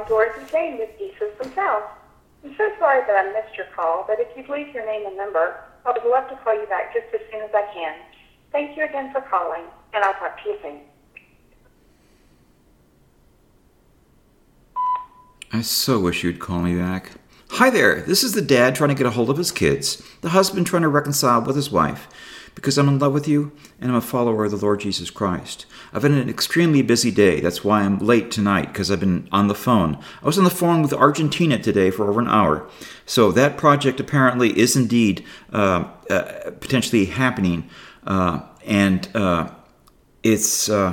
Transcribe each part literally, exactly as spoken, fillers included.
Dorothy Jane with Jesus Himself. I'm so sorry that I missed your call, but if you'd leave your name and number, I would love to call you back just as soon as I can. Thank you again for calling, and I'll talk to you soon. I so wish you'd call me back. Hi there, this is the dad trying to get a hold of his kids, the husband trying to reconcile with his wife, because I'm in love with you and I'm a follower of the Lord Jesus Christ. I've had an extremely busy day. That's why I'm late tonight, because I've been on the phone. I was on the phone with Argentina today for over an hour. So that project apparently is indeed uh, uh, potentially happening. Uh, and uh, it's uh,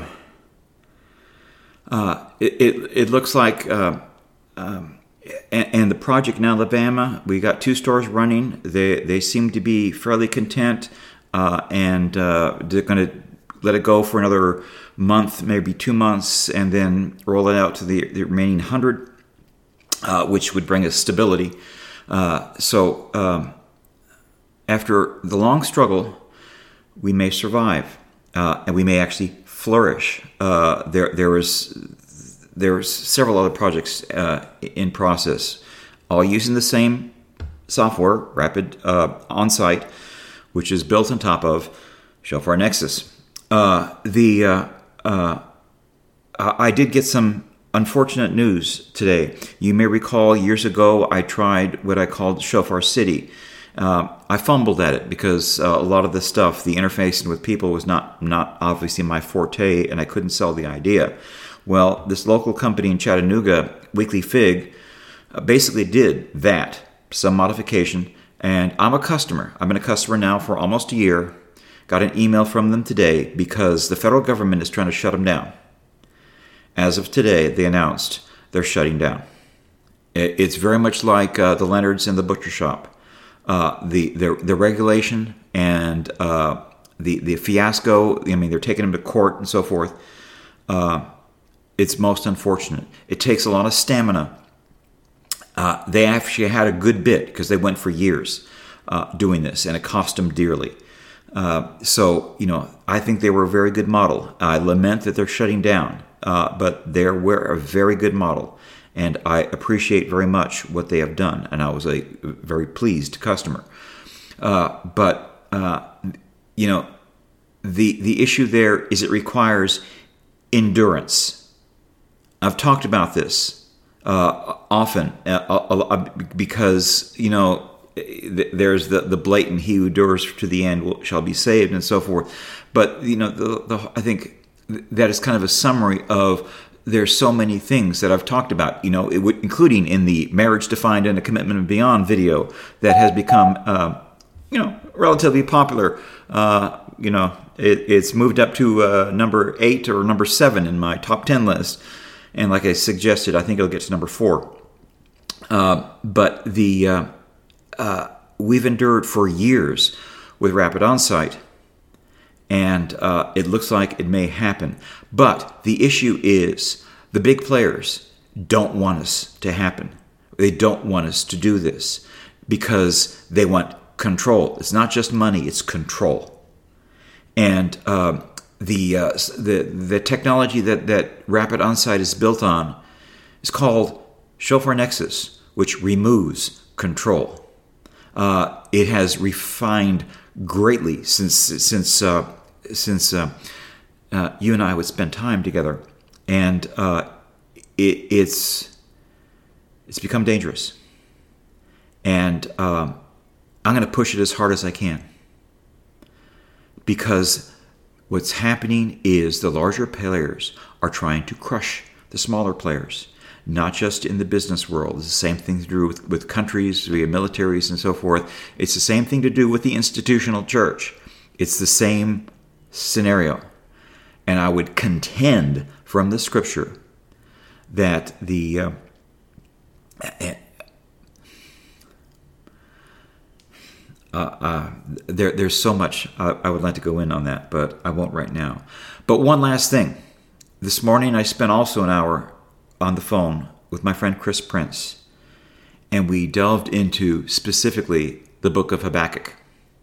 uh, it, it, it looks like... Uh, um, and, and the project in Alabama, we got two stores running. They, they seem to be fairly content. Uh, and uh, they're going to let it go for another month, maybe two months, and then roll it out to the, the remaining hundred, uh, which would bring us stability. Uh, so um, after the long struggle, we may survive, uh, and we may actually flourish. Uh, there, there was there's several other projects uh, in process, all using the same software, Rapid uh, OnSite, which is built on top of Shofar Nexus. Uh, the uh, uh, I did get some unfortunate news today. You may recall years ago I tried what I called Shofar City. Uh, I fumbled at it because uh, a lot of the stuff, the interfacing with people, was not not obviously my forte, and I couldn't sell the idea. Well, this local company in Chattanooga, Weekly Fig, uh, basically did that, some modification. And I'm a customer. I've been a customer now for almost a year. Got an email from them today because the federal government is trying to shut them down. As of today, they announced they're shutting down. It's very much like uh, the Leonards and the butcher shop. Uh, the, the the regulation and uh, the the fiasco. I mean, they're taking them to court and so forth. Uh, it's most unfortunate. It takes a lot of stamina. Uh, they actually had a good bit because they went for years uh, doing this, and it cost them dearly. Uh, so, you know, I think they were a very good model. I lament that they're shutting down, uh, but they were a very good model, and I appreciate very much what they have done, and I was a very pleased customer. Uh, but, uh, you know, the the issue there is it requires endurance. I've talked about this uh, often uh, uh, because, you know, there's the, the blatant, he who endures to the end will, shall be saved, and so forth. But, you know, the, the, I think that is kind of a summary of there's so many things that I've talked about, you know, it would, including in the Marriage Defined and a Commitment and Beyond video that has become, uh, you know, relatively popular. Uh, you know, it, it's moved up to uh, number eight or number seven in my top ten list. And like I suggested, I think it'll get to number four. Uh, but the uh, uh, we've endured for years with Rapid OnSite, and uh, it looks like it may happen. But the issue is the big players don't want us to happen. They don't want us to do this because they want control. It's not just money; it's control. And uh, the uh, the the technology that, that Rapid OnSite is built on is called Shofar Nexus, which removes control. Uh, it has refined greatly since since uh, since uh, uh, you and I would spend time together, and uh, it, it's it's become dangerous. And uh, I'm going to push it as hard as I can because what's happening is the larger players are trying to crush the smaller players, not just in the business world. It's the same thing to do with, with countries, via militaries, and so forth. It's the same thing to do with the institutional church. It's the same scenario. And I would contend from the scripture that the... Uh, Uh, uh, there, there's so much uh, I would like to go in on that, but I won't right now. But one last thing. This morning I spent also an hour on the phone with my friend Chris Prince, and we delved into specifically the book of Habakkuk.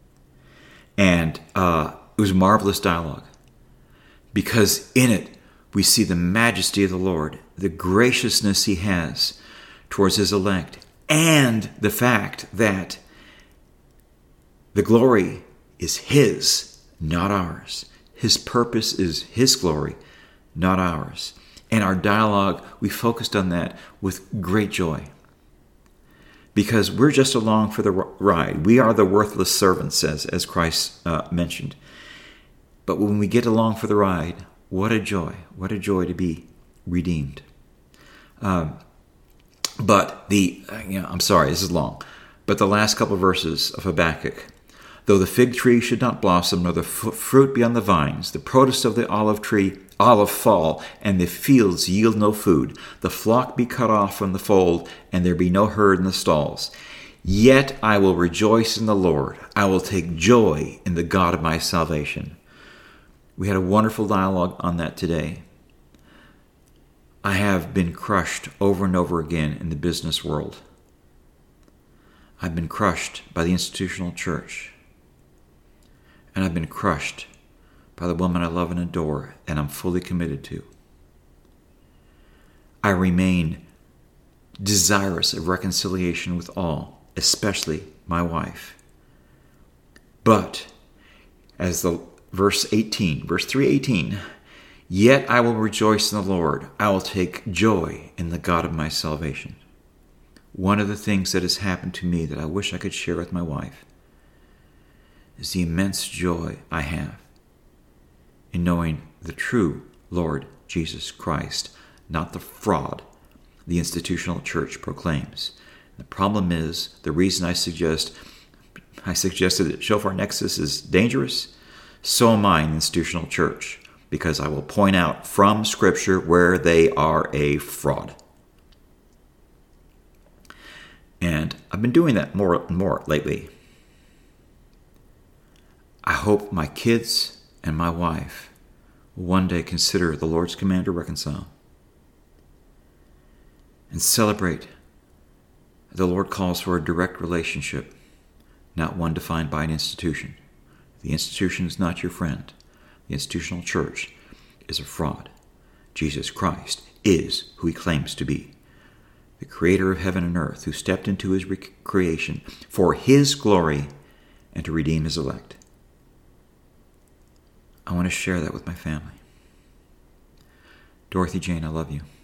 And uh, it was marvelous dialogue, because in it we see the majesty of the Lord, the graciousness he has towards his elect, and the fact that the glory is his, not ours. His purpose is his glory, not ours. And our dialogue, we focused on that with great joy. Because we're just along for the ride. We are the worthless servants, as, as Christ uh, mentioned. But when we get along for the ride, what a joy. What a joy to be redeemed. Um, but the, you know, I'm sorry, this is long. But the last couple of verses of Habakkuk. Though the fig tree should not blossom, nor the f- fruit be on the vines, the produce of the olive tree, olive fall, and the fields yield no food, the flock be cut off from the fold, and there be no herd in the stalls. Yet I will rejoice in the Lord. I will take joy in the God of my salvation. We had a wonderful dialogue on that today. I have been crushed over and over again in the business world. I've been crushed by the institutional church. And I've been crushed by the woman I love and adore, and I'm fully committed to. I remain desirous of reconciliation with all, especially my wife. But, as the verse eighteen, verse three eighteen, yet I will rejoice in the Lord. I will take joy in the God of my salvation. One of the things that has happened to me that I wish I could share with my wife is the immense joy I have in knowing the true Lord Jesus Christ, not the fraud the institutional church proclaims. The problem is, the reason I suggest I suggested that Shofar Nexus is dangerous, so am I in the institutional church, because I will point out from Scripture where they are a fraud. And I've been doing that more and more lately. I hope my kids and my wife will one day consider the Lord's command to reconcile and celebrate. The Lord calls for a direct relationship, not one defined by an institution. The institution is not your friend. The institutional church is a fraud. Jesus Christ is who he claims to be, the creator of heaven and earth, who stepped into his creation for his glory and to redeem his elect. I want to share that with my family. Dorothy Jane, I love you.